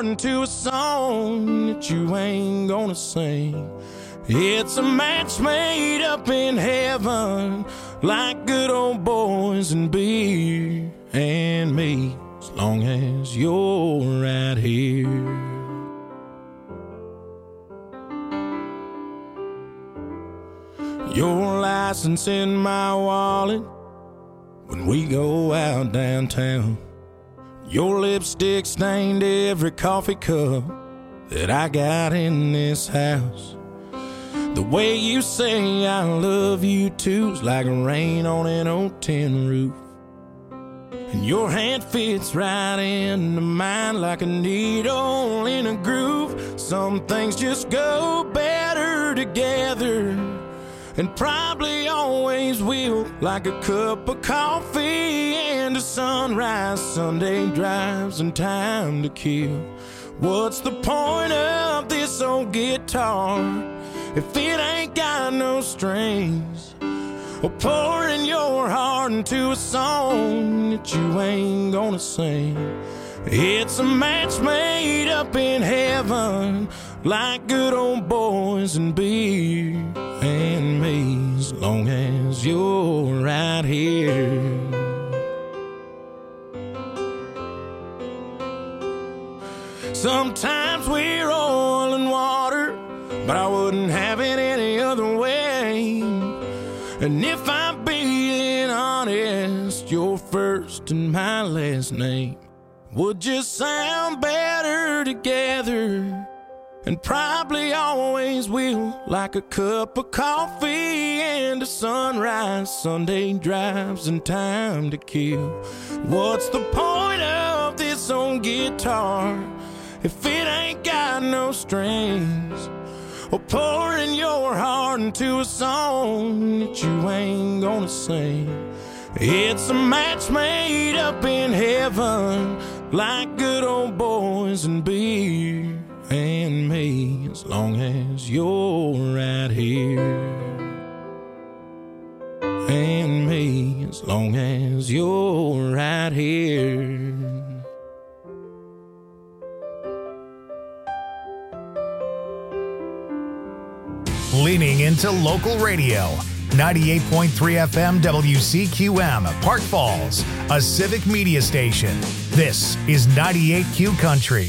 heart into a song that you ain't gonna sing. It's a match made up in heaven, like good old boys and beer and me, as long as you're right here. Your license in my wallet when we go out downtown. Your lipstick stained every coffee cup that I got in this house. The way you say I love you too's like rain on an old tin roof. And your hand fits right into mine like a needle in a groove. Some things just go better together, and probably always will, like a cup of coffee and a sunrise, Sunday drives and time to kill. What's the point of this old guitar if it ain't got no strings? Or pouring your heart into a song that you ain't gonna sing. It's a match made up in heaven, like good old boys and beer and me, as long as you're right here. Sometimes we're oil and water, but I wouldn't have it any other way. And if I'm being honest, your first and my last name would just sound better together, and probably always will, like a cup of coffee and a sunrise, Sunday drives and time to kill. What's the point of this old guitar if it ain't got no strings? Or pouring your heart into a song that you ain't gonna sing. It's a match made up in heaven, like good old boys and beer and me, as long as you're right here. And me, as long as you're right here. Leaning into local radio. 98.3 FM WCQM, Park Falls, a civic media station. This is 98Q Country.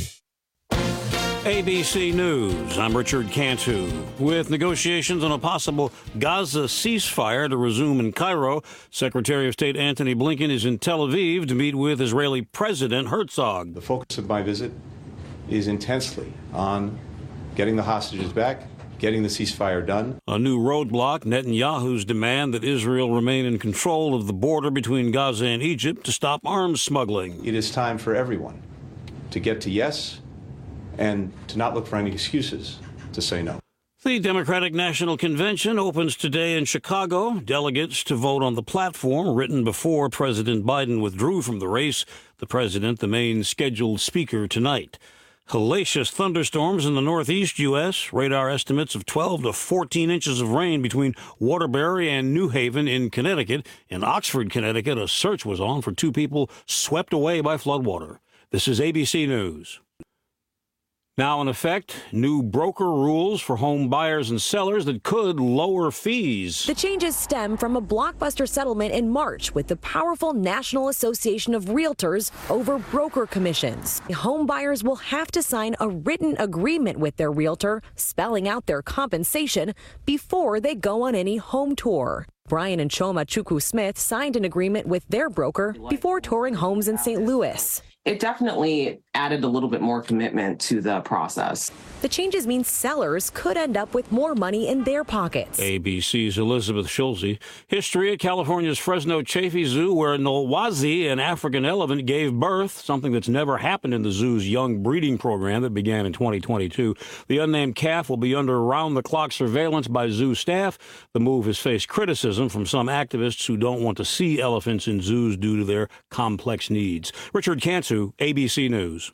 ABC News, I'm Richard Cantu. With negotiations on a possible Gaza ceasefire to resume in Cairo, Secretary of State Antony Blinken is in Tel Aviv to meet with Israeli President Herzog. The focus of my visit is intensely on getting the hostages back, getting the ceasefire done. A new roadblock, Netanyahu's demand that Israel remain in control of the border between Gaza and Egypt to stop arms smuggling. It is time for everyone to get to yes and to not look for any excuses to say no. The Democratic National Convention opens today in Chicago. Delegates to vote on the platform written before President Biden withdrew from the race. The president, the main scheduled speaker tonight. Hellacious thunderstorms in the northeast U.S. Radar estimates of 12 to 14 inches of rain between Waterbury and New Haven in Connecticut. In Oxford, Connecticut, a search was on for two people swept away by floodwater. This is ABC News. Now in effect, new broker rules for home buyers and sellers that could lower fees. The changes stem from a blockbuster settlement in March with the powerful National Association of Realtors over broker commissions. Home buyers will have to sign a written agreement with their realtor, spelling out their compensation before they go on any home tour. Brian and Choma Chukwu-Smith signed an agreement with their broker before touring homes in St. Louis. It definitely added a little bit more commitment to the process. The changes mean sellers could end up with more money in their pockets. ABC's Elizabeth Schulze. History at California's Fresno Chaffee Zoo, where Nolwazi, an African elephant, gave birth, something that's never happened in the zoo's young breeding program that began in 2022. The unnamed calf will be under round-the-clock surveillance by zoo staff. The move has faced criticism from some activists who don't want to see elephants in zoos due to their complex needs. Richard Cantu, ABC News.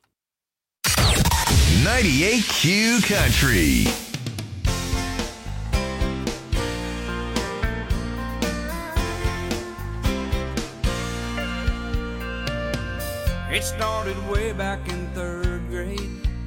98Q Country. It started way back in third grade.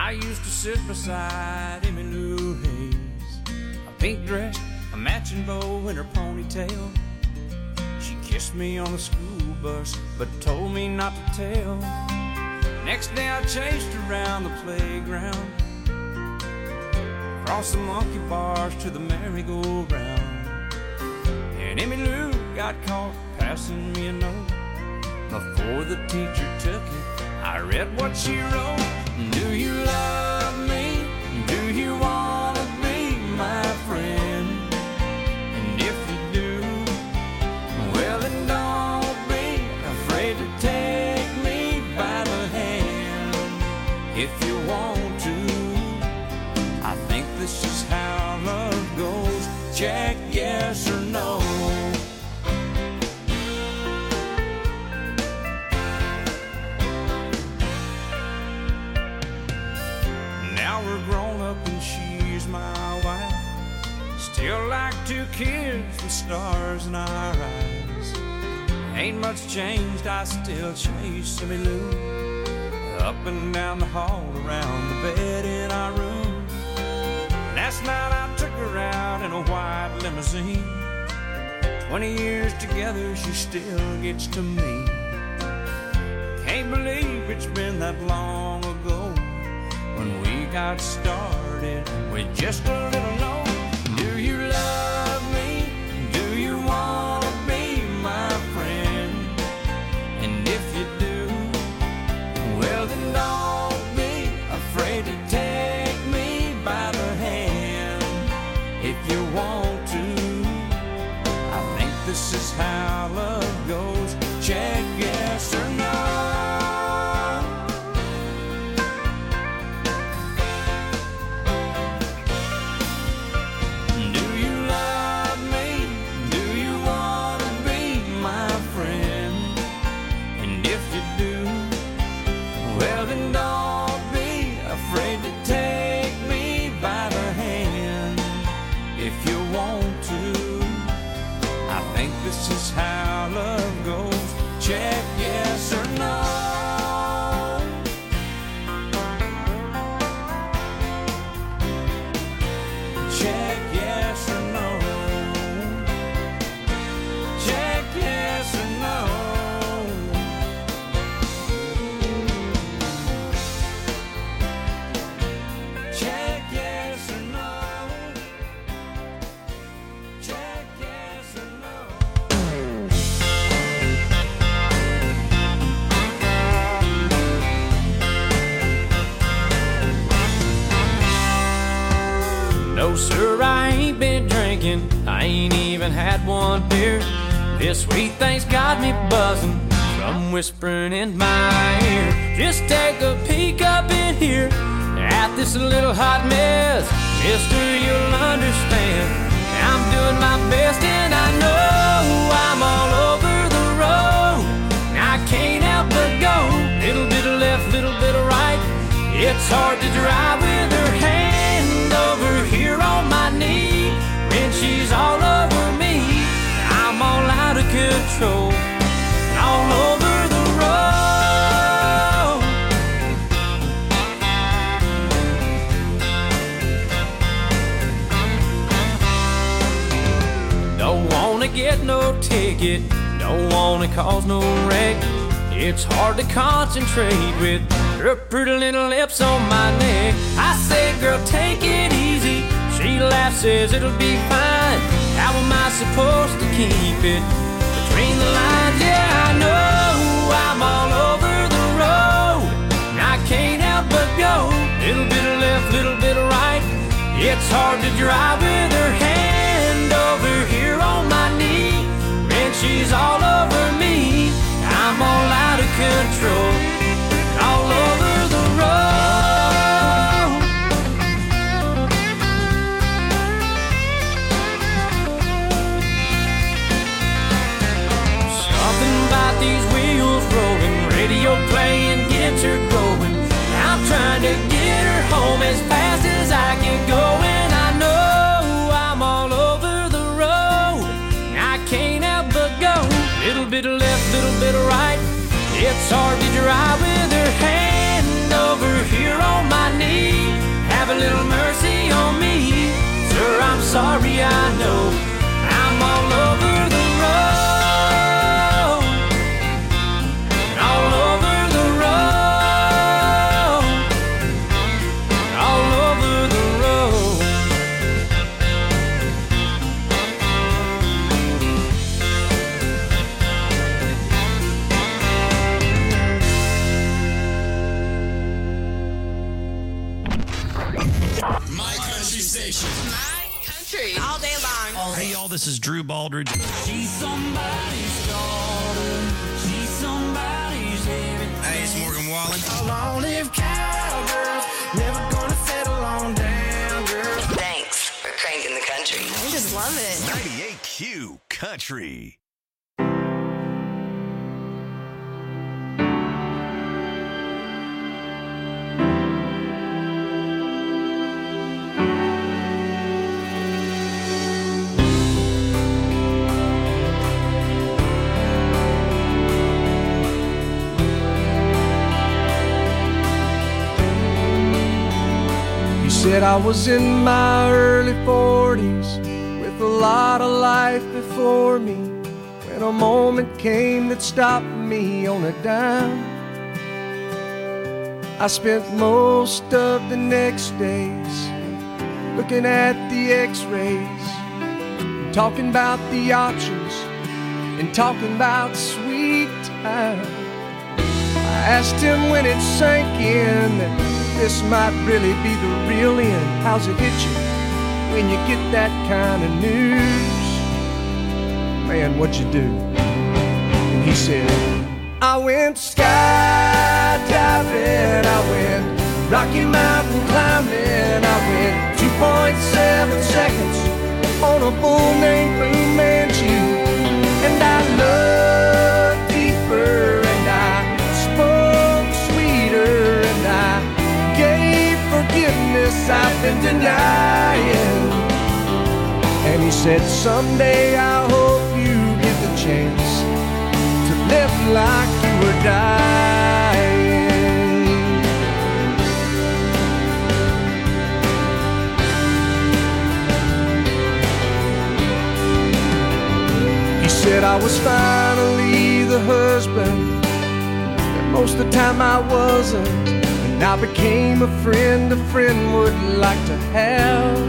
I used to sit beside Emmylou Hayes, a pink dress, a matching bow in her ponytail. She kissed me on the school bus, but told me not to tell. Next day I chased her around the playground, across the monkey bars to the merry-go-round. And Emmylou got caught passing me a note. Before the teacher took it, I read what she wrote. Do you love me? Do you want to be my friend? And if you do, well then don't be afraid to take me by the hand. If you want to, I think this is how love goes. Check yes or no. We're grown up and she's my wife. Still like two kids with stars in our eyes. Ain't much changed, I still chase Emmylou up and down the hall, around the bed in our room. Last night I took her out in a white limousine. 20 years together, she still gets to me. Can't believe it's been that long ago when we got started with just a little note. Do you love me? Do you want to be my friend? And if you do, well then don't be afraid to take me by the hand. If you want to, I think this is how love goes. Check yes or no. This is how love goes. Check yes or no. Check yes or no. Check yes or no. Check yes or no. Check yes or no. No, sir, I ain't been drinking. I ain't even had one beer. This sweet thing's got me buzzing from whispering in my ear. Just take a peek up in here at this little hot mess. Mister, you'll understand. I'm doing my best and I know I'm all over the road. I can't help but go. Little bit of left, little bit of right. It's hard to drive with her hand over here on my knee. When she's all over me, I'm all out of control, all over the road. Don't wanna get no ticket, don't wanna cause no wreck. It's hard to concentrate with her pretty little lips on my neck. I say, girl, take it easy. She laughs, says it'll be fine. How am I supposed to keep it between the lines? Yeah, I know I'm all over the road. I can't help but go. Little bit of left, little bit of right. It's hard to drive with her hand over here on my knee. When she's all over me, I'm all out of control, all over the road. Something about these wheels rolling, radio playing gets her going. I'm trying to get her home as fast as I can go, and I know I'm all over the road. I can't help but go. Little bit of left, little bit of right. It's hard to drive with station. My country. All day long. Hey, y'all, this is Drew Baldridge. She's somebody's daughter. She's somebody's everything. Hey, it's Morgan Wallen. Long-lived cowgirls, never gonna settle on down, girl. Thanks for cranking the country. I just love it. 98Q Country. Said I was in my early 40s with a lot of life before me, when a moment came that stopped me on a dime. I spent most of the next days looking at the x-rays, talking about the options and talking about sweet time. I asked him when it sank in that this might really be the real end. How's it hit you when you get that kind of news? Man, what'd you do? And he said, I went skydiving, I went Rocky Mountain climbing, I went 2.7 seconds on a bull named Blue Manchu. And I loved deeper, and I spoke sweeter, and I gave forgiveness I've been denying. And he said, someday I hope you get the chance to live like you were dying. He said I was finally the husband that most of the time I wasn't. And I became a friend would like to have.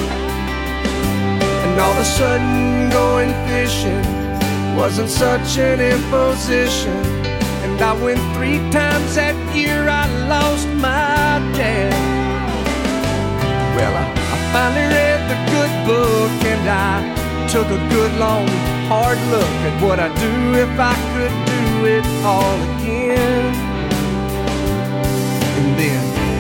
And all of a sudden going fishing wasn't such an imposition. And I went 3 times that year, I lost my dad. Well, I finally read the good book, and I took a good long hard look at what I'd do if I could do it all again. And then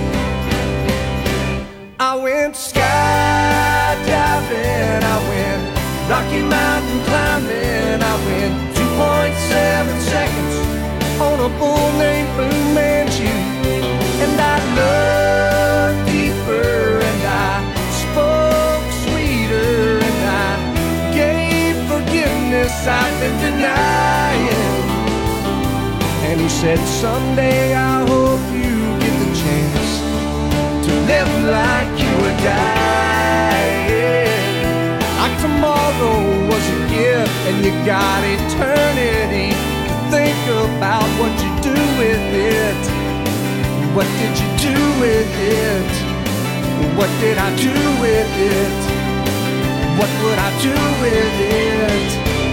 I went skydiving, I went Rocky Mountain climbing, I went 2.7 seconds on a bull named Blue Manchu. And I loved deeper, and I spoke sweeter, and I gave forgiveness I've been denying. And he said, someday I hope you get the chance to live like you were dying. Like tomorrow was a gift and you got eternity to think about what you do with it. What did you do with it? What did I do with it? What would I do with it?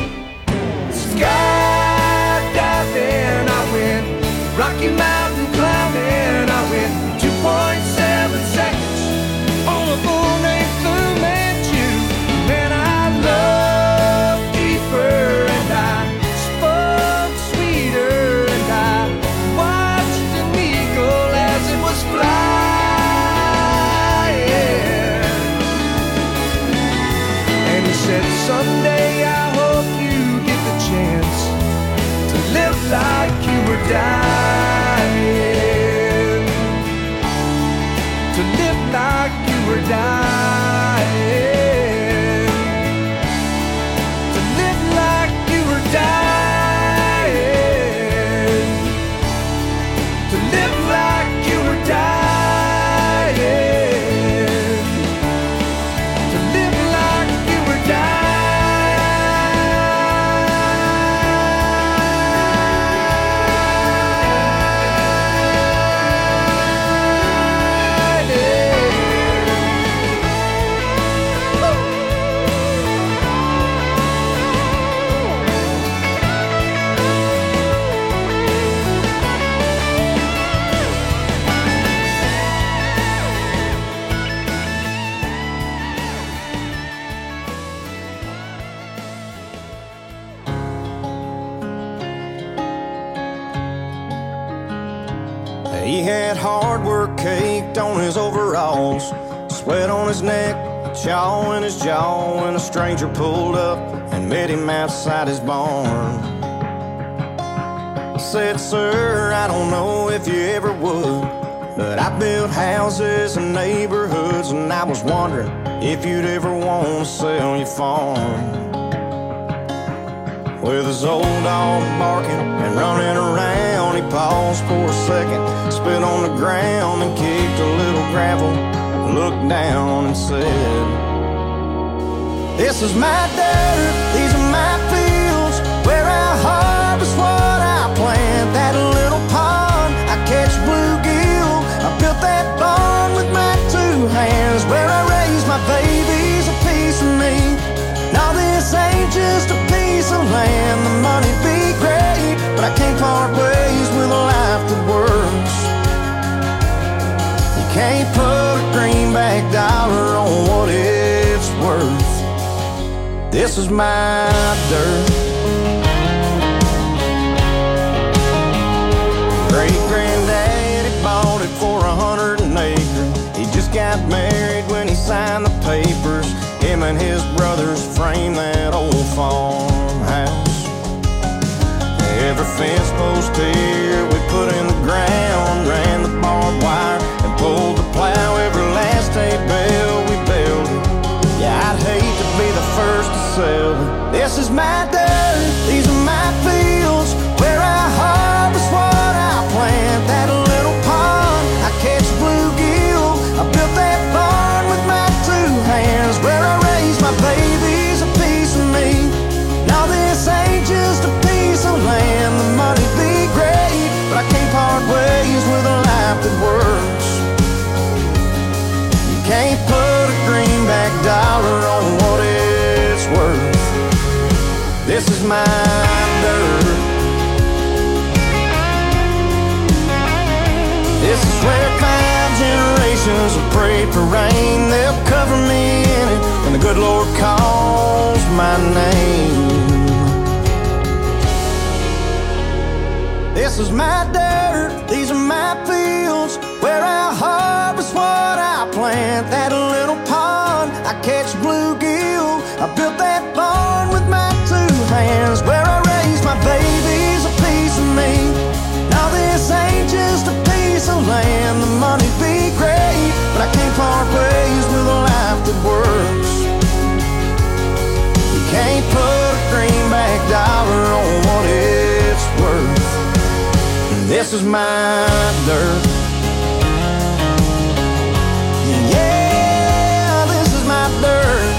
Skydiving, I went Rocky Mountain climbing, I went 2.7 seconds on a bull named Blue Manchu. Man, I loved deeper, and I spoke sweeter, and I watched an eagle as it was flying. And he said, someday I hope you get the chance to live like you were dying. To live like you were dying. To live like you were dying. To live like you were dying. To live like you were dying. hard work caked on his overalls, sweat on his neck, chaw in his jaw, when a stranger pulled up and met him outside his barn. Said, sir, I don't know if you ever would, but I built houses and neighborhoods, and I was wondering if you'd ever want to sell your farm. With his old dog barking and running around, he paused for a second, spit on the ground and kicked a little gravel, looked down and said, this is my dirt, these are my fields, where I harvest what I plant. That little pond, I catch bluegill, I built that barn with my 2 hands, where I raise my babies, a piece of me. Now this ain't just a piece of land, the money'd be great, but I can't part ways with a life that works. You can't put a greenback dollar on what it's worth. This is my dirt. Great-granddaddy bought it for 100 an acre. He just got married when he signed the papers. Him and his brothers framed that old farmhouse. Every fence post here we put in the ground, ran the barbed wire and pulled the plow. Every last hay bale we built it. Yeah, I'd hate to be the first to sell it. This is my dirt, these are my fields, where I harvest what I plant. That little pond, I catch bluegill, I built that barn with my 2 hands, where I raise my babies, a piece of me. Now this ain't just a piece of land, the money'd be great, but I can't part ways with a life that works. You can't put a greenback dollar on what it's worth. This is my dirt. This is where 5 generations have prayed for rain. They'll cover me in it when the good Lord calls my name. This is my dirt, these are my fields, where I harvest what I plant. That little pond, I catch bluegill, I built that barn with my 2 hands, where I raise my babies, a piece of me. Now this ain't just a piece of land, the money'd be great, but I can't part ways with a life that works. You can't put a greenback dollar on what it's worth. This is my dirt. Yeah, this is my dirt.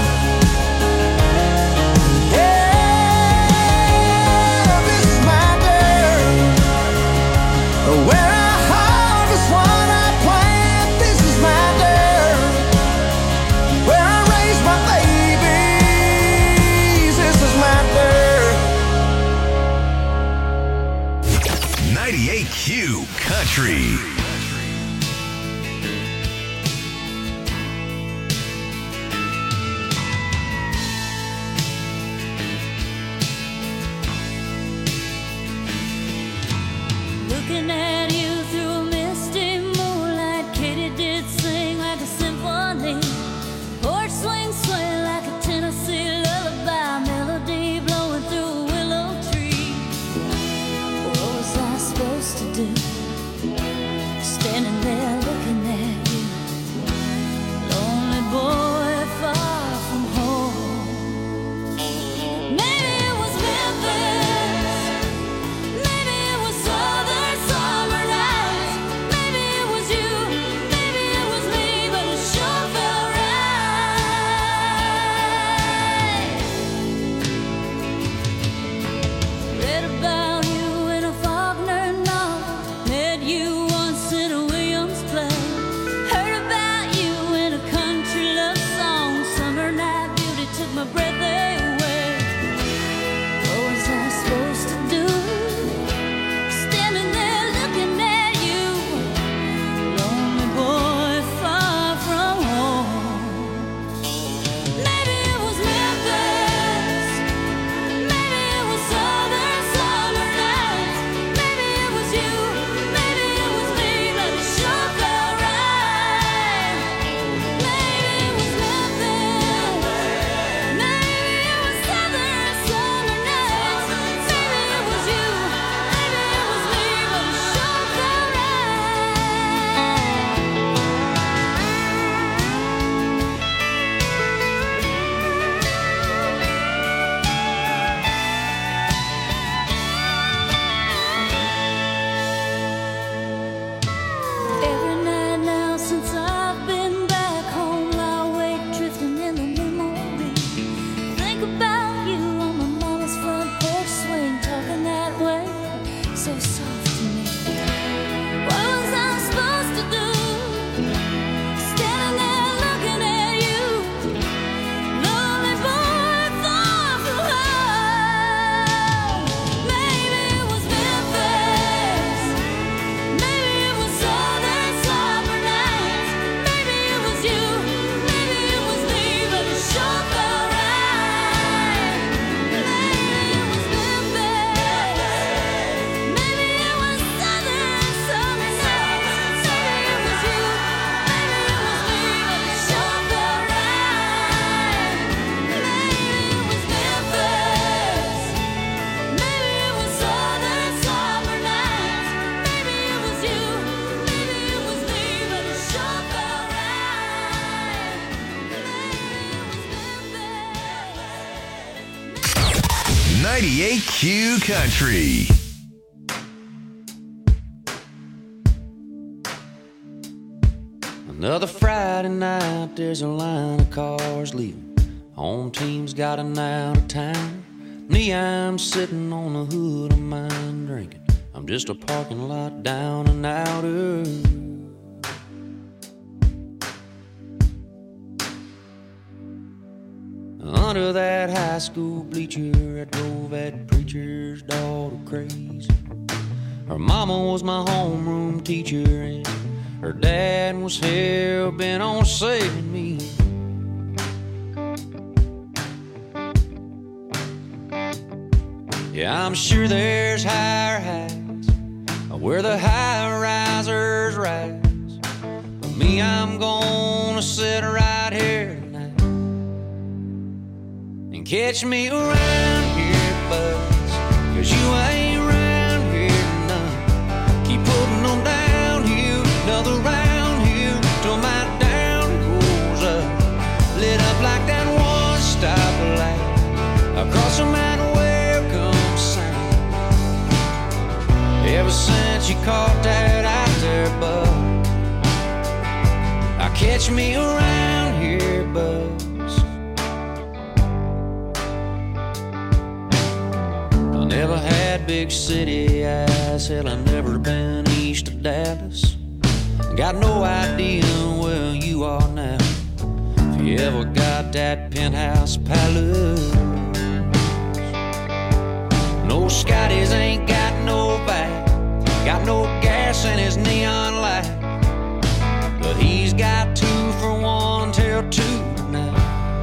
Yeah, this is my dirt. Where I harvest what I plant. This is my dirt. Where I raise my babies. This is my dirt. 98Q Country. 98Q Country. Another Friday night, there's a line of cars leaving. Home team's got an out of town. Me, I'm sitting on the hood of mine drinking. I'm just a parking lot down and outer. Under that high school bleacher, I drove that preacher's daughter crazy. Her mama was my homeroom teacher, and her dad was hell-bent on saving me. Yeah, I'm sure there's higher heights where the high-risers rise. But me, I'm gonna sit right here tonight and catch me around here, buzz, 'cause you ain't around here none. Keep putting them downhill, another round here till my down goes up, lit up like that one stoplight across the mountain. Ever since you caught that out there, bud, I catch me around here, buzz. I never had big city eyes, hell, I never been east of Dallas. Got no idea where you are now, if you ever got that penthouse palace. No, Scotty's ain't got no back, got no gas in his neon light, but he's got 2 for 1 till 2 tonight.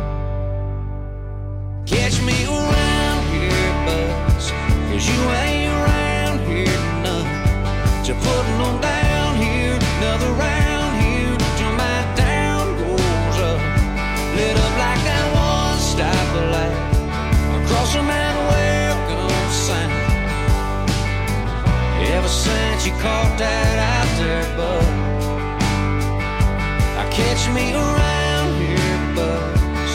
Catch me around here, buzz, 'cause you ain't around here none. So putting them down here, another round here till my down goes up, lit up like that one stoplight across the mountain. Ever since you caught that out there, bud, I catch me around here, buzz.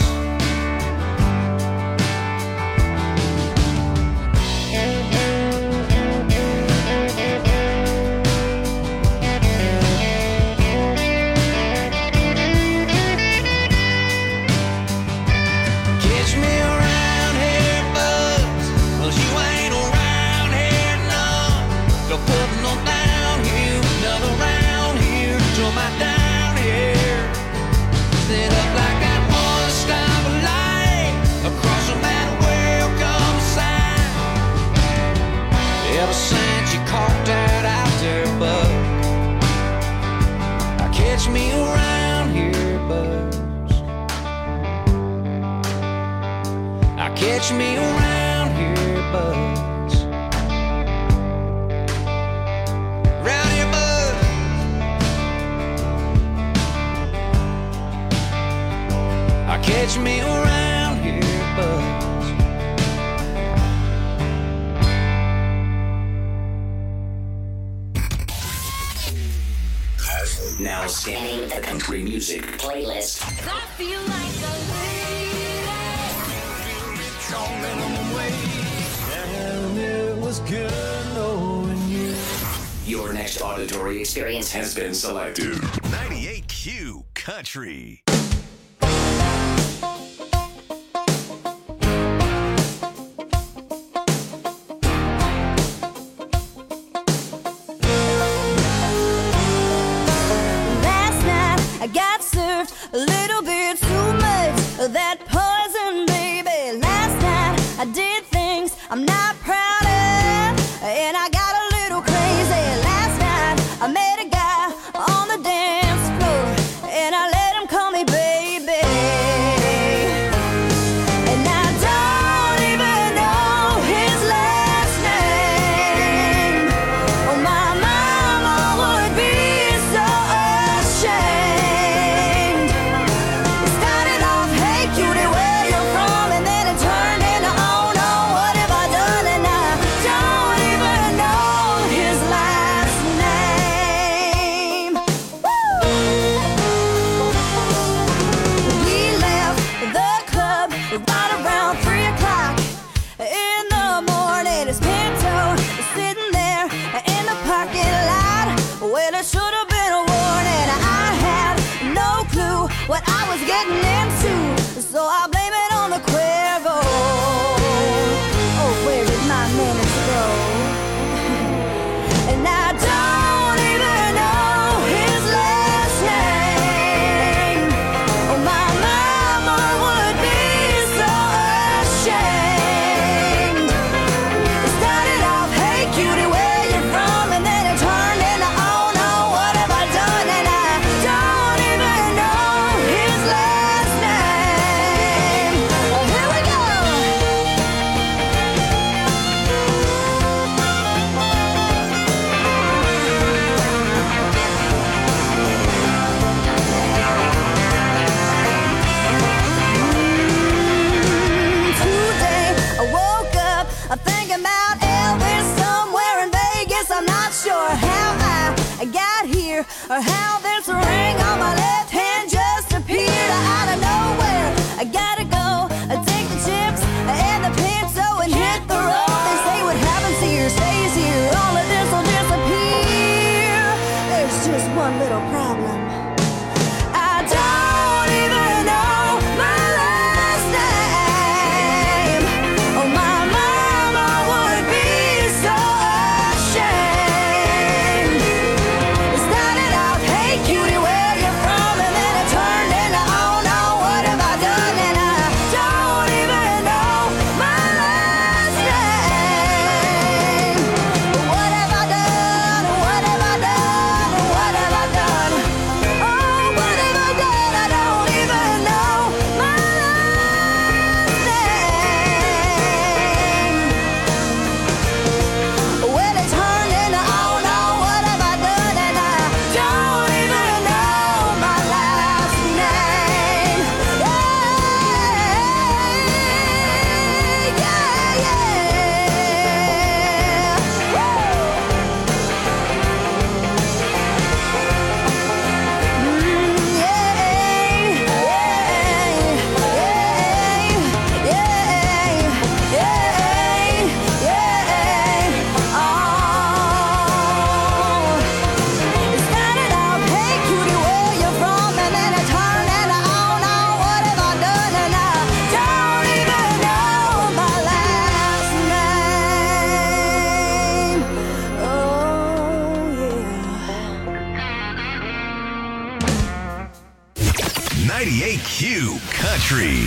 Catch me around here, buzz, 'cause you ain't around here none. Putting them down here, another round here till my down here, lit up like that one stoplight across the mountain. Welcome sign. Ever since you caught that out there, bud, I catch me around here, buzz. I catch me around here, buzz. Catch me around here, buzz. Now scanning the country music playlist. I feel like a And it was good knowing you. Your next auditory experience has been selected. 98Q Country. I got served a little bit too much of that poison, baby. Last night I did things I'm not proud of, and I got a little crazy. Last night I met a guy on the dance floor, and I let him call me baby. And I don't even know his last name. Oh, my mama would be so ashamed. now this ring on my left hand just appeared out of nowhere. I gotta go, take the chips and the pencil and hit the road. They say what happens here stays here, all of this will disappear. There's just one little problem. I don't even know my last name. Oh, my mama would be so ashamed. It started out, hey cutie, where you from? And then it turned into, oh no, what have I done? And I don't even know my last name. What have I done? What have I done? What have I done? Oh, what have I done? I don't even know my last name. Well, it turned into, oh no, what have I done? And I don't even know my last name. It started out, hey cutie, where you from? And then it turned into, oh no, what have I done? And I don't even know my last name. Oh yeah. 98Q Country.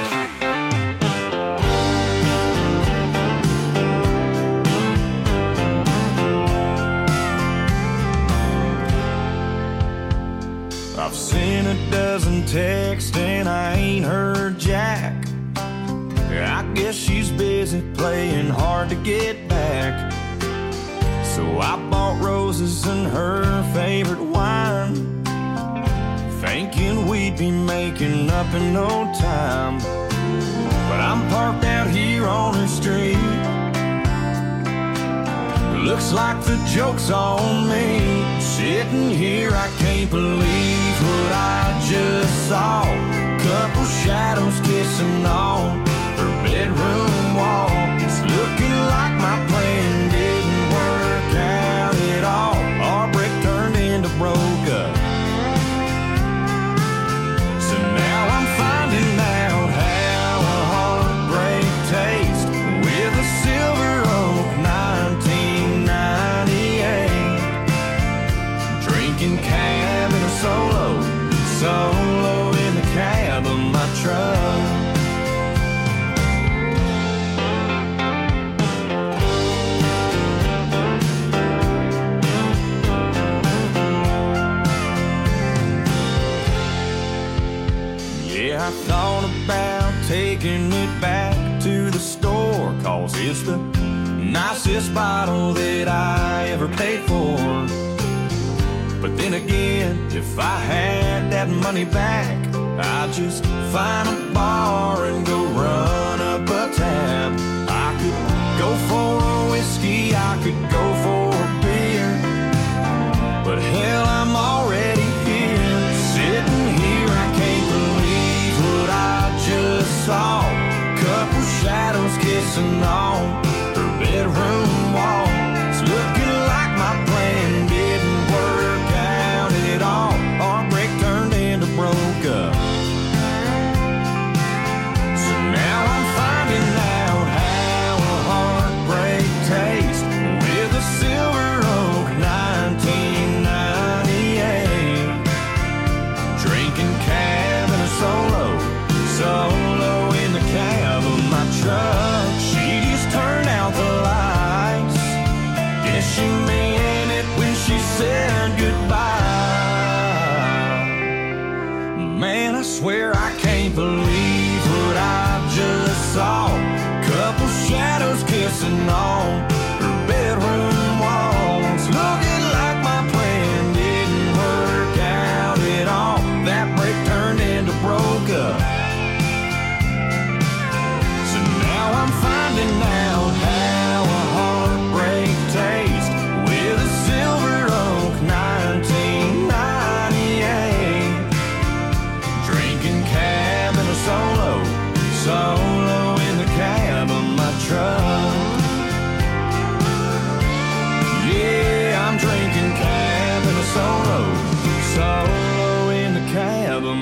I've sent a dozen texts and I ain't heard Jack. I guess she's busy playing hard to get back. So I bought roses and her favorite wine, thinking we'd be making up in no time. But I'm parked out here on her street. Looks like the joke's on me. Sitting here, I can't believe what I just saw. Couple shadows kissing on her bedroom wall. It's looking like my plan didn't work out at all. Our break turned into broke up. So now I'm finding out how a heartbreak tastes with a Silver Oak 1998. Drinking cab in a solo in the cab of my truck. Yeah, I thought about taking it back to the store, 'cause it's the nicest bottle that I ever paid for. But then again, if I had that money back, I'd just find a bar and go run up a tab. I could go for a whiskey, I could go for a beer, but hell, I'm already here. Sitting here, I can't believe what I just saw. Couple shadows kissing on her bedroom wall. It's looking like my plan didn't work out at all. Our break turned into broke up. So now I'm finding out how a heartbreak tastes with a Silver Oak 1998. Drinking cab and a solo in the cab of my truck. She just turned out the lights. Guess she meant it when she said goodbye. Man, I swear I can't believe what I just saw. Couple shadows kissing on her bedroom walls. Looking like my plan didn't work out at all. That break turned into broke up. So now I'm finding out how a heartbreak tastes with a Silver Oak 1998.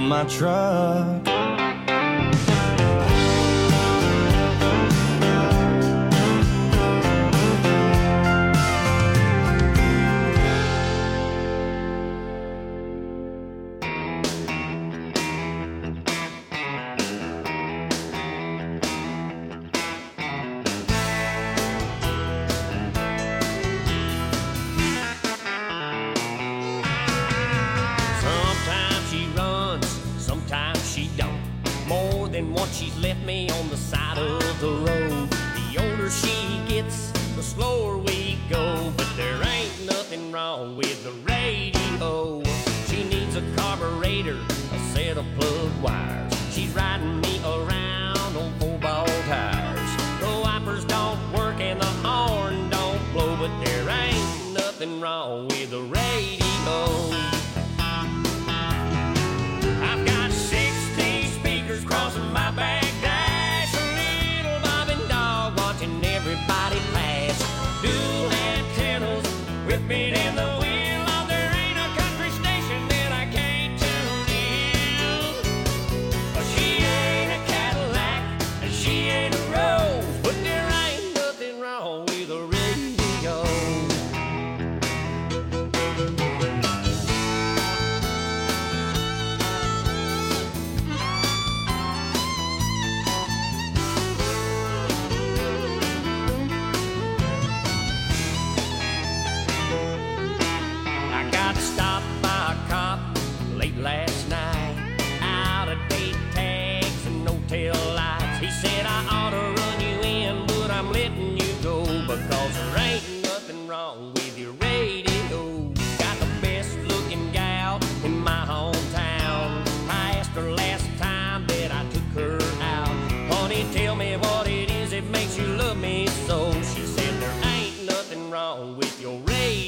my truck. She's left me on the side of the road. The older she gets, the slower we go. But there ain't nothing wrong with the radio. She needs a carburetor, a set of plug wires. She's riding me around on 4-ball tires. The wipers don't work and the horn don't blow. But there ain't nothing wrong with the radio. I've got 60 speakers crossing my back dash, a little bobbing dog watching everybody pass. Dual antennas whipping in the wind. Oh, there ain't a country station that I can't tune in. She ain't a Cadillac and she ain't a Rose, but there ain't nothing wrong with a radio. Last night, out of date tags and no tail lights. He said I ought to run you in, but I'm letting you go because there ain't nothing wrong with your radio. Got the best looking gal in my hometown. I asked her last time that I took her out, honey, tell me what it is that makes you love me so. She said there ain't nothing wrong with your radio.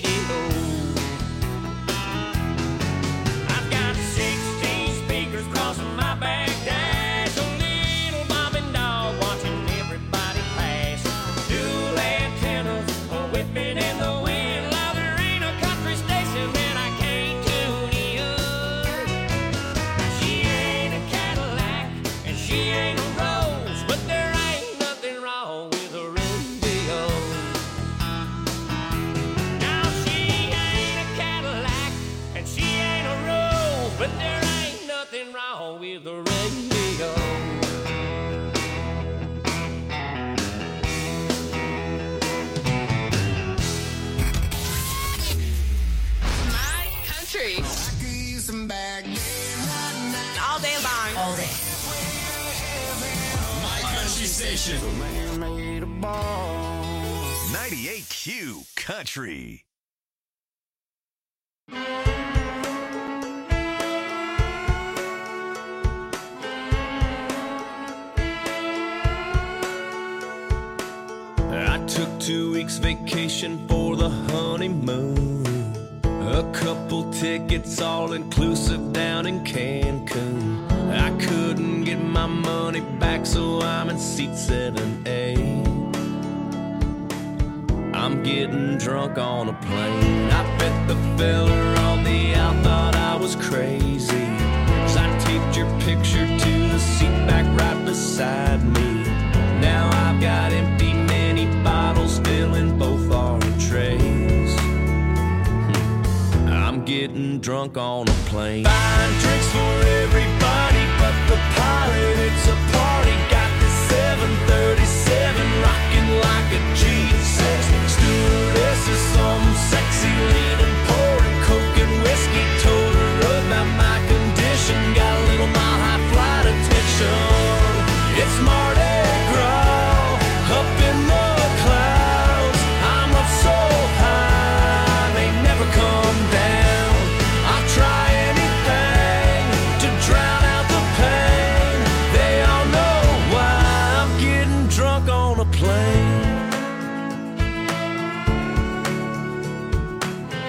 Crossing my back dash, a little bobbing dog watching everybody pass. Dual antennas whipping in the wind. Now there ain't a country station that I can't tune in. She ain't a Cadillac and she ain't a Rose, but there ain't nothing wrong with a radio. Now she ain't a Cadillac and she ain't a Rose, but there ain't nothing wrong with the radio. My country. All day long. All day. My country station. 98Q Country. I took 2 weeks vacation for the honeymoon. A couple tickets all inclusive down in Cancun. I couldn't get my money back, so I'm in seat 7A. I'm getting drunk on a plane. I bet the fella on the out thought I was crazy, 'cause I taped your picture to the seat back right beside me. Now I've got empty mini bottles filling both our trays. I'm getting drunk on a plane. Buying drinks for everybody but the pilot. It's a party. Got the 737 rocking like a G6. Stewardess is some sexy leaning, pouring coke and whiskey. Told her about my condition. Got a little mile high flight attention. It's Mardi Gras up in the clouds. I'm up so high, they never come down. I'll try anything to drown out the pain. They all know why I'm getting drunk on a plane.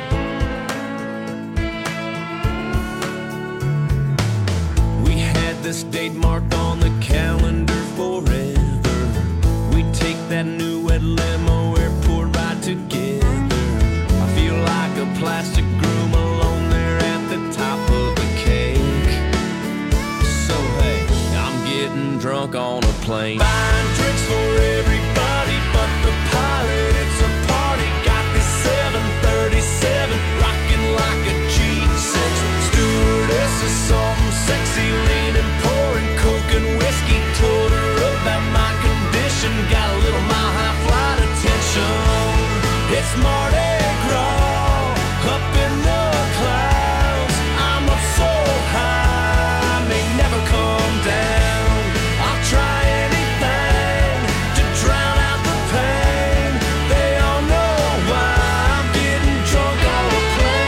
drunk on a plane. Buying drinks for everybody but the pilot. It's a party. Got this 737 rocking like a G6. Stewardess is something sexy, leaning, pouring coke and whiskey. Told her about my condition. Got a little mile high flight attention. It's Mardi Gras up in the clouds. I'm up so high, I may never come down. I'll try anything to drown out the pain. They all know why I'm getting drunk on a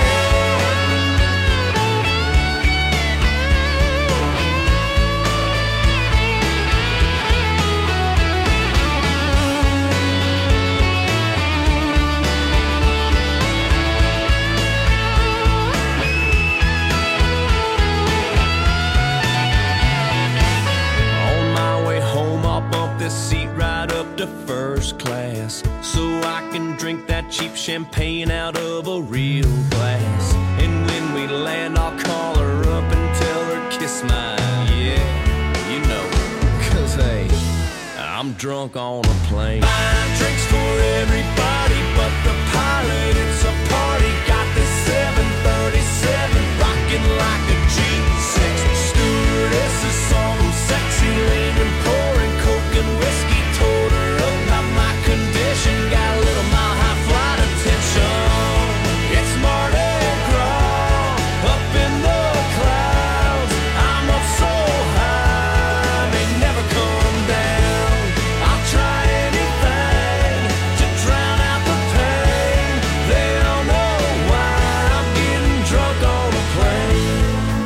seat right up to first class, so I can drink that cheap champagne out of a real glass. And when we land, I'll call her up and tell her kiss my, yeah, you know, 'cause hey, I'm drunk on a plane. Buying drinks for everybody but the pilot. It's a party. Got this 737 rocking like a G6. Stewardess is something sexy, leaning, pouring coke and whiskey. Told her about my condition. Got a little mile high flight attention. It's Mardi Gras up in the clouds. I'm up so high, I may never come down. I'll try anything to drown out the pain. They all know why I'm getting drunk on a plane.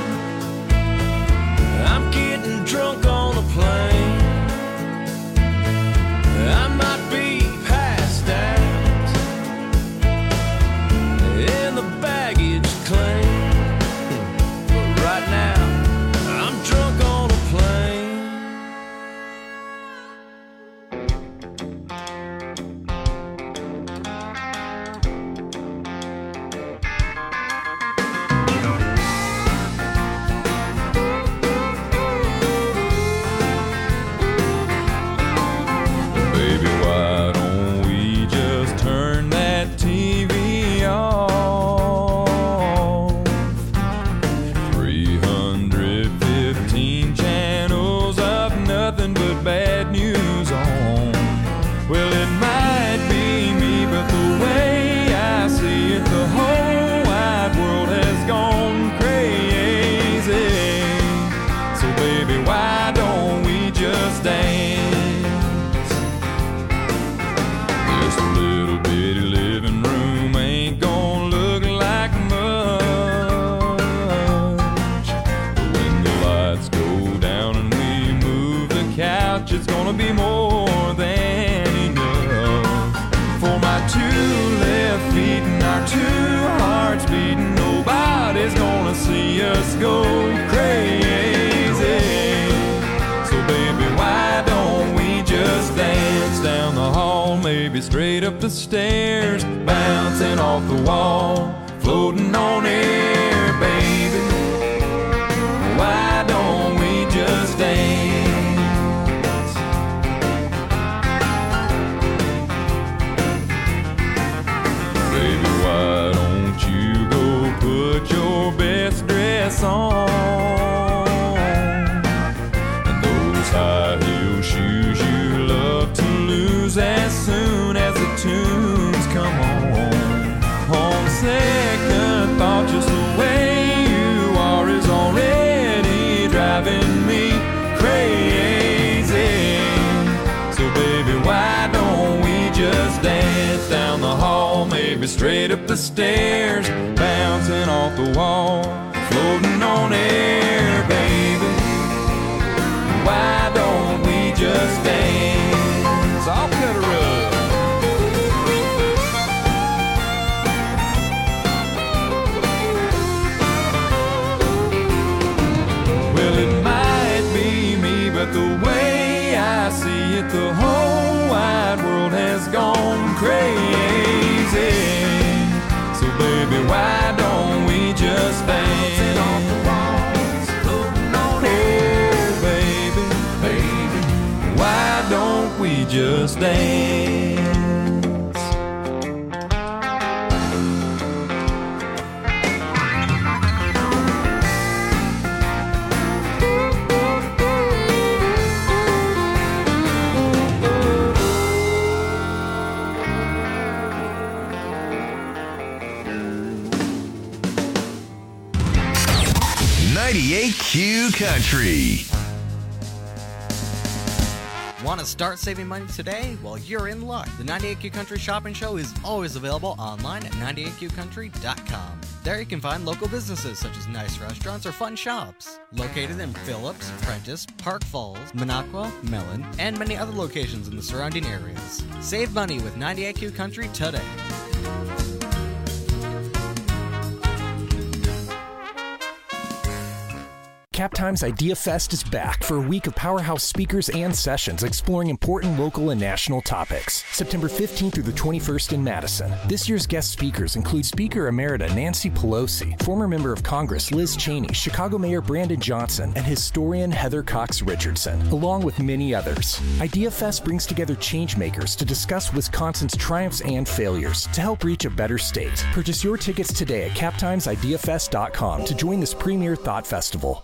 I'm getting drunk on a plane. I might be passed out in the baggage claim, but right now I'm drunk on a plane. Baby, why don't we just turn that TV off? 315 channels of nothing but bad news on. Well, it might be me, but the way I see it, the whole wide world has gone crazy. So baby, why don't we just dance? This little bitty living room ain't gonna look like much, but when the lights go down and we move the couch, it's gonna be more than enough. For my two left feet and our two hearts beating, nobody's gonna see us go crazy. So baby, why don't we just dance down the hall, maybe straight up the stairs, bouncing off the wall, floating on air, baby. Why don't we just dance? Baby, why don't you go put your best dress on? And those high heel shoes you love to lose as soon as the tunes come on. On second thought, just the way you are is already driving me crazy. So baby, why don't we just dance down the hall, maybe straight up the stairs, bouncing off the wall, floating on air, baby. Why don't we just dance? I'll cut her up. Well, it might be me, but the way I see it, the whole wide world has gone crazy. So baby, why don't we just dance? On the walls, floating on air, baby, baby. just dance. 98Q Country. Want to start saving money today? Well, you're in luck. The 98Q Country Shopping Show is always available online at 98QCountry.com. There you can find local businesses such as nice restaurants or fun shops. Located in Phillips, Prentice, Park Falls, Minocqua, Mellon, and many other locations in the surrounding areas. Save money with 98Q Country today. Captime's Idea Fest is back for a week of powerhouse speakers and sessions exploring important local and national topics. September 15th through the 21st in Madison. This year's guest speakers include Speaker Emerita Nancy Pelosi, former Member of Congress Liz Cheney, Chicago Mayor Brandon Johnson, and historian Heather Cox Richardson, along with many others. Idea Fest brings together changemakers to discuss Wisconsin's triumphs and failures to help reach a better state. Purchase your tickets today at captimesideafest.com to join this premier thought festival.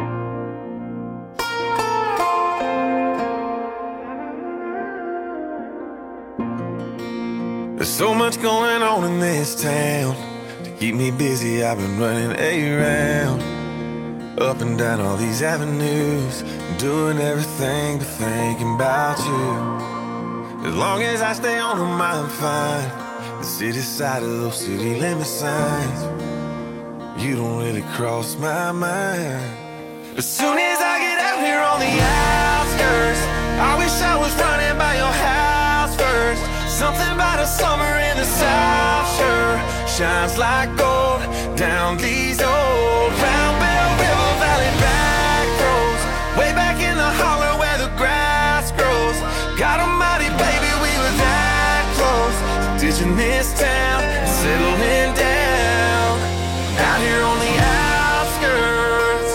There's so much going on in this town. To keep me busy, I've been running around, up and down all these avenues, doing everything but thinking about you. As long as I stay on them, I'm fine. The city side of those city limit signs, you don't really cross my mind. As soon as I get out here on the outskirts, I wish I was running by your house first. Something about a summer in the South sure shines like gold down these old Round Bell River Valley back roads, way back in the holler where the grass grows. God almighty, baby, we were that close to ditching this town and settling down out here on the outskirts.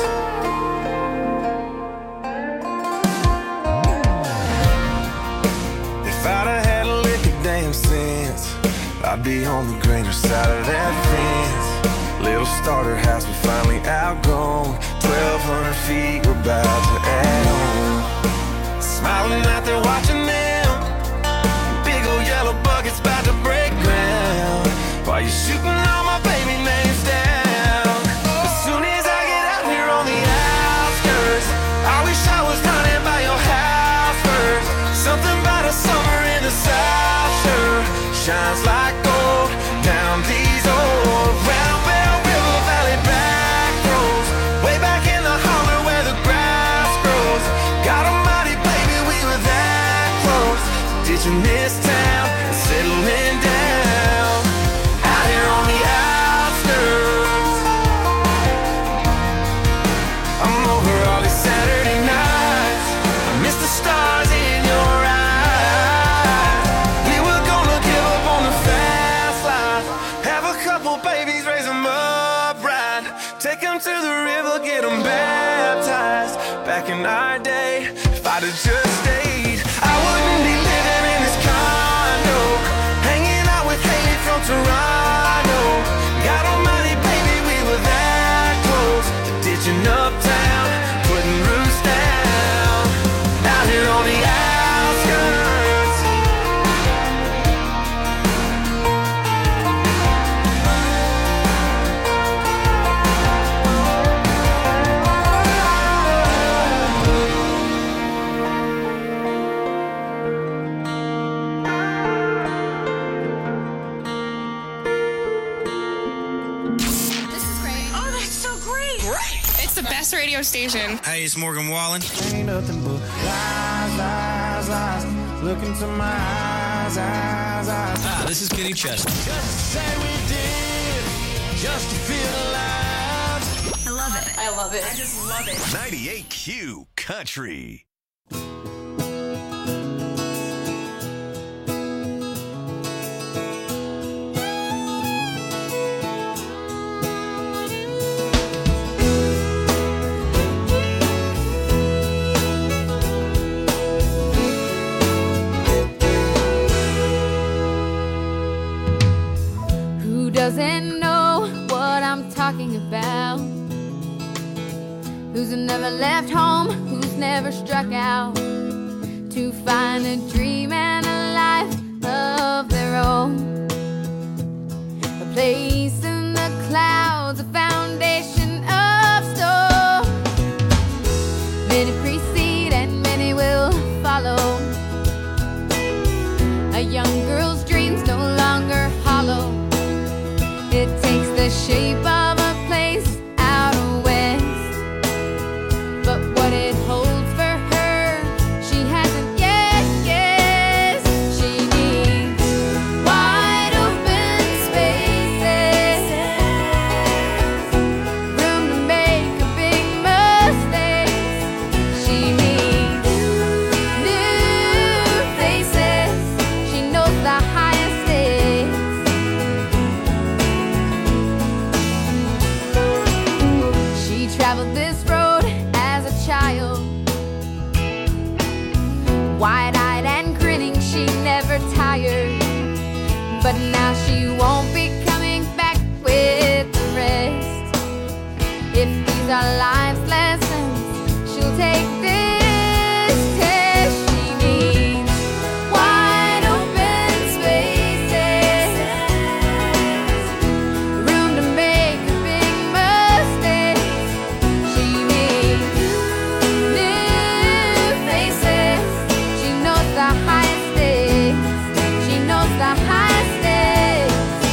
If I'd have had a damn sense, I'd be on the greener side of that fence. Little starter house we finally outgrown, 1,200 feet we're about to add on. Smiling out there watching them, big old yellow buckets about to break ground, while you're shooting all my baby names down. As soon as I get out here on the outskirts, I wish I was running by your house first. Something about a summer in the South sure shines like gold down these old Round Bell River Valley back roads, way back in the holler where the grass grows. God almighty, baby, we were that close to ditching this town and settling down out here on the outskirts. I'm over all these Saturday nights, I miss the stars in your eyes. Babies, raise them up right, take them to the river, get them baptized. Back in our day, if I'd have just stayed, I wouldn't be living in this condo, hanging out with Haley from Toronto. God almighty, baby, we were that close to ditching uptown, putting roots down out here on the outskirts. Best radio station. Hey, it's Morgan Wallen. Ain't nothing but lies, lies, lies. Look into my eyes. This is Kenny Chesney. Just to say we did, just to feel alive. I love it. I love it. I just love it. 98Q Country. who's never left home, who's never struck out to find a dream and a life of their own. A place in the clouds, a foundation of stone. Many precede and many will follow. A young girl's dreams no longer hollow. It takes the shape of a place out west, but what it holds for her, she hasn't yet guessed. She needs wide open spaces, room to make a big mistake. She needs new faces. She knows the highest stakes. She traveled this road as a child, wide-eyed and grinning, she never tired. But now she won't be coming back with the rest. If these are life's lessons, she'll take this test. She needs wide open spaces, room to make a big mistake. She needs new faces. She knows the highest stakes. She knows the highest stakes.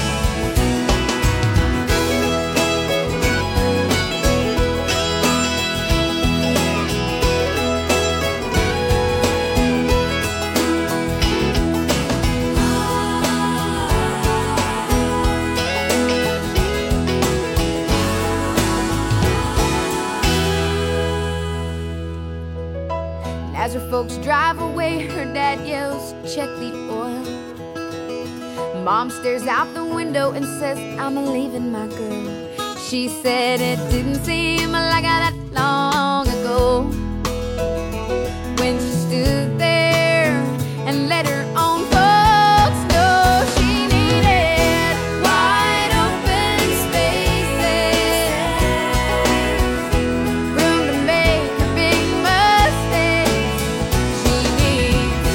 As her folks drive away, her dad yells, "Check the oil." Mom stares out the window and says, "I'm leaving my girl." She said it didn't seem like that long ago, when she stood there and let her own folks know she needed wide open spaces, room to make a big mistake. She needs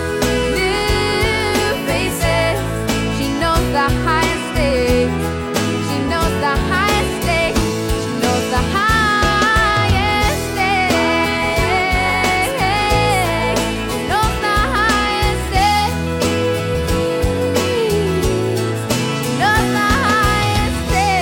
new faces. She knows the highest stakes. She knows the highest stakes. She knows the highest stakes. She knows the highest stakes. She knows the highest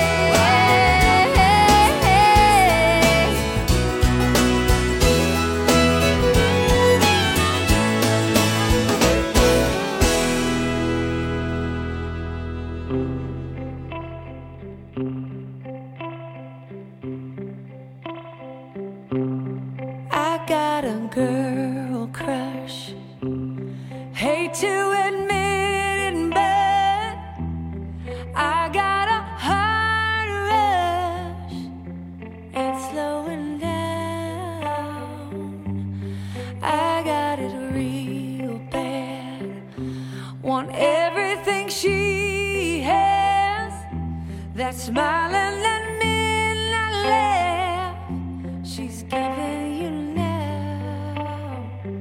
I got a girl crush. Hate to admit it, but I got a heart rush. It's slowing down. I got it real bad. Want everything she has. That smiling and midnight laugh she's giving you now.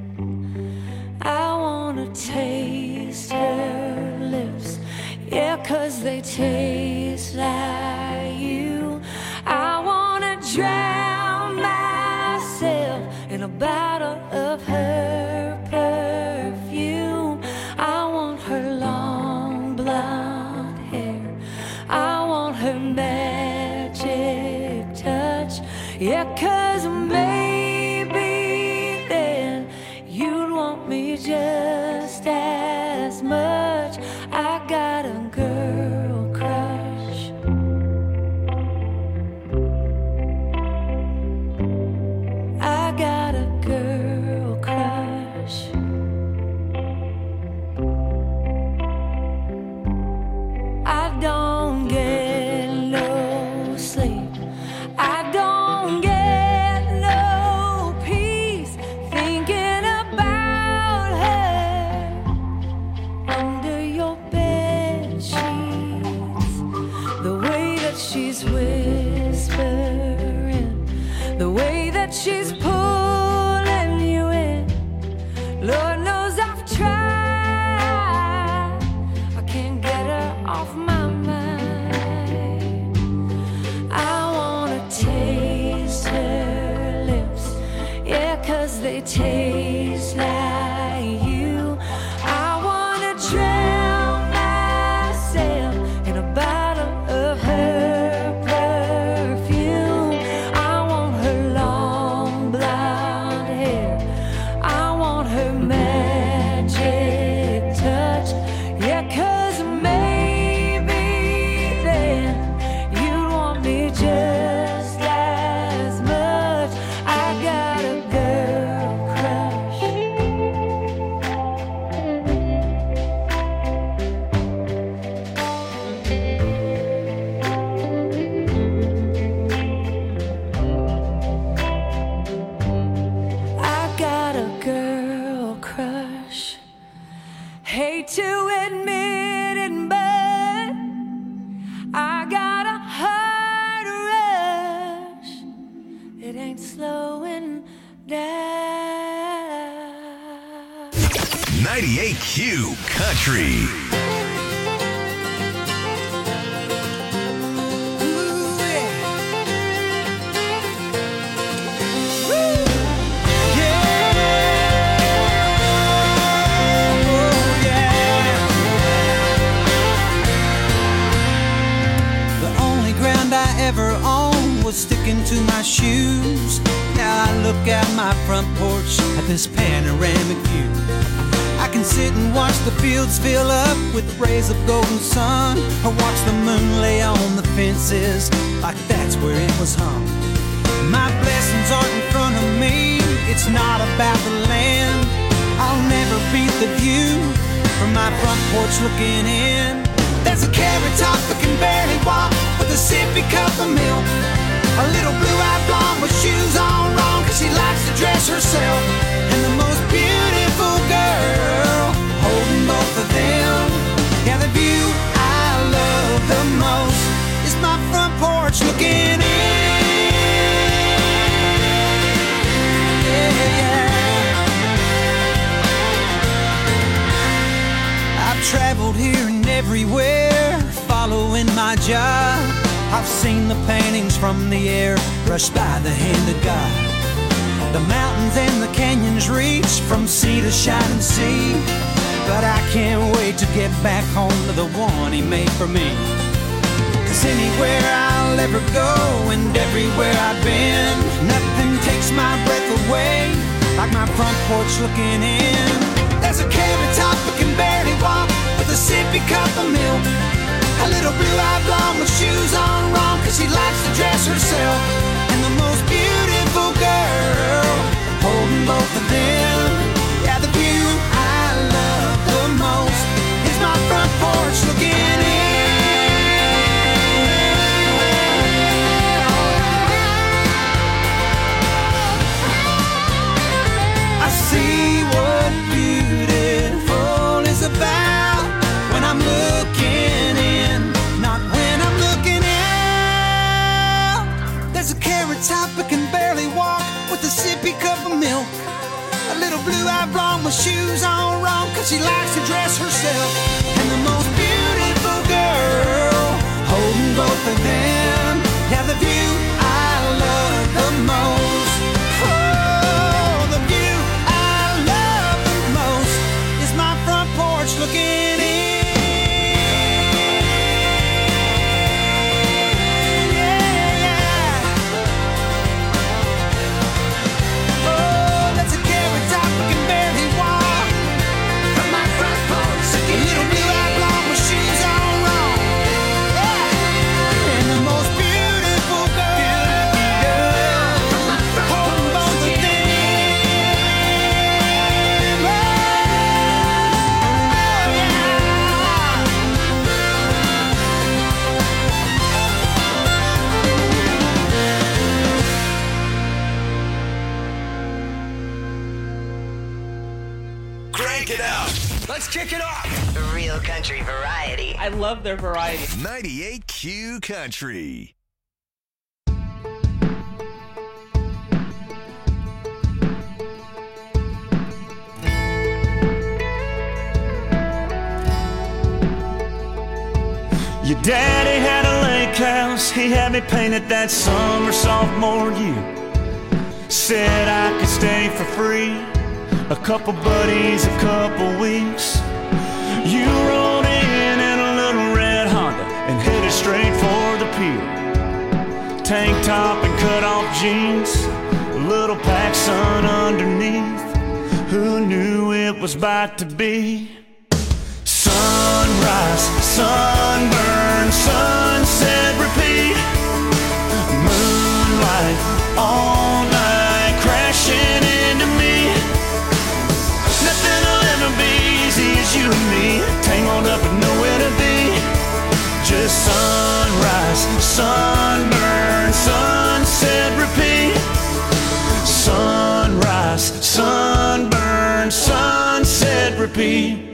I wanna taste her lips, yeah, 'cause they taste like you. I wanna drown myself in a bottle of her perfume. I want her long blonde hair. I want her magic touch, yeah, 'cause maybe then you'd want me just as much. I got a girl crush. I got a girl crush. I don't get no sleep. I don't get no peace thinking about her. the way that she's pulling you in. Lord knows I've tried, I can't get her off my mind. I wanna taste her lips, yeah, 'cause they taste like you. I wanna drown myself in a bottle of her perfume. I want her long blonde hair, I want her magic touch, yeah, 'cause maybe then you'd want me just as much. I got a girl crush. I got a girl crush. Hate to admit it, but I got a heart rush. It ain't slowing down. 98Q Country. The only ground I ever owned was sticking to my shoes. Now I look out my front porch at this panoramic view. I can sit and watch the fields fill up with rays of golden sun, or watch the moon lay on the fences like that's where it was hung. My blessings aren't in front of me, it's not about the land. I'll never beat the view from my front porch looking in. There's a carrot top that can barely walk with a sippy cup of milk. A little blue-eyed blonde with shoes on wrong, 'cause she likes to dress herself. And the most beautiful girl holding both of them. Yeah, the view I love the most is my front porch looking in. I've traveled here and everywhere, following my job. I've seen the paintings from the air, brushed by the hand of God. The mountains and the canyons reach from sea to shining sea. But I can't wait to get back home to the one he made for me. 'Cause anywhere I'll ever go and everywhere I've been, nothing takes my breath away like my front porch looking in. There's a carrot top that can barely walk with a sippy cup of milk. A little blue-eyed blonde with shoes on wrong, 'cause she likes to dress herself. And the most beautiful girl holding both of them. Yeah, the view I love the most is my front porch looking in. I see what beautiful is about when I'm looking in, not when I'm looking out. There's a carrot top that can barely walk with a sippy cup of milk. A little blue-eyed blonde with shoes on wrong, 'cause she likes to dress herself. And the most beautiful girl holding both of them. Yeah, the view I love the most. Oh, the view I love the most is my front porch looking in. Let's kick it off. Real country variety. I love their variety. 98Q Country. Your daddy had a lake house, he had me painted that summer sophomore year. Said I could stay for free, a couple buddies, a couple weeks. You rolled in a little red Honda and headed straight for the pier. Tank top and cut off jeans, a little PacSun underneath. Who knew it was about to be sunrise, sunburn, sunset, repeat. Moonlight all night crashing into me. Nothing will ever be easy as you and me, tangled up and nowhere to be. Just sunrise, sunburn, sunset, repeat. Sunrise, sunburn, sunset, repeat.